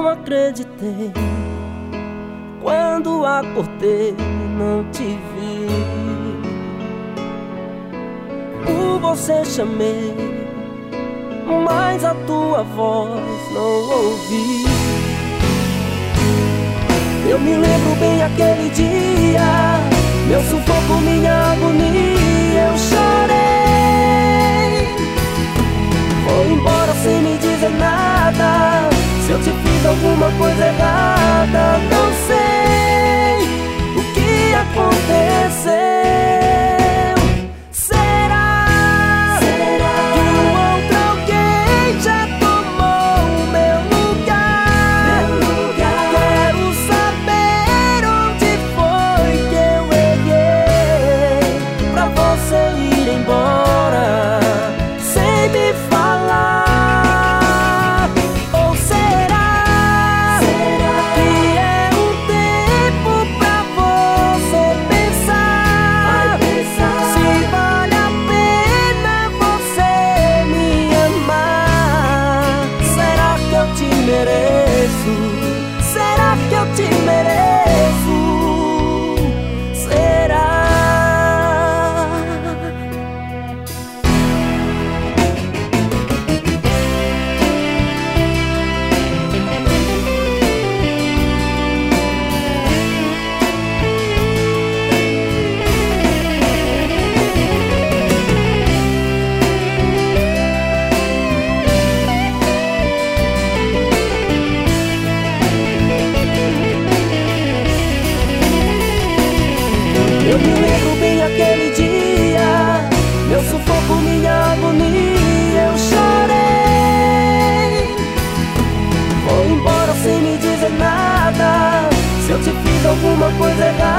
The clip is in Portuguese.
não acreditei quando acordei, não te vi. Por você chamei, mas a tua voz não ouvi. Eu me lembro bem aquele dia, meu sufoco, minha agonia, eu chorei. Foi embora sem me dizer nada. Se eu te fiz alguma coisa errada, não sei o que aconteceu. Será que um outro alguém já tomou o meu lugar? Quero saber onde foi que eu errei pra você ir embora sem me falar. Será que eu te mereço? Será? Eu me lembro bem aquele dia, meu sufoco, minha agonia, eu chorei. Foi embora sem me dizer nada. Se eu te fiz alguma coisa errada,